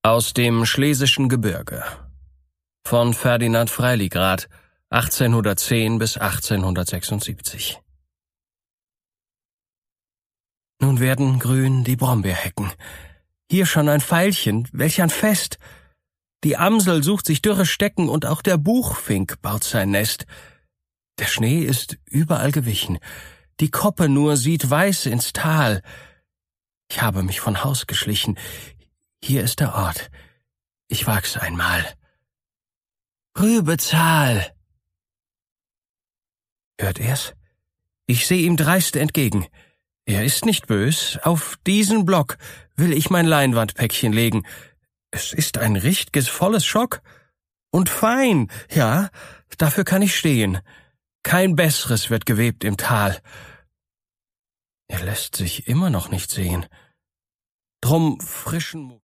Aus dem Schlesischen Gebirge von Ferdinand Freiligrath, 1810 bis 1876. Nun werden grün die Brombeerhecken. Hier schon ein Veilchen, welch ein Fest! Die Amsel sucht sich dürre Stecken und auch der Buchfink baut sein Nest. Der Schnee ist überall gewichen, die Koppe nur sieht weiß ins Tal. Ich habe mich von Haus geschlichen, hier ist der Ort, ich wag's einmal. Rübezahl! Hört er's? Ich seh ihm dreist entgegen. Er ist nicht bös, auf diesen Block will ich mein Leinwandpäckchen legen. Es ist ein richtiges volles Schock. Und fein, ja, dafür kann ich stehen. Kein Besseres wird gewebt im Tal. Er lässt sich immer noch nicht sehen. Drum frischen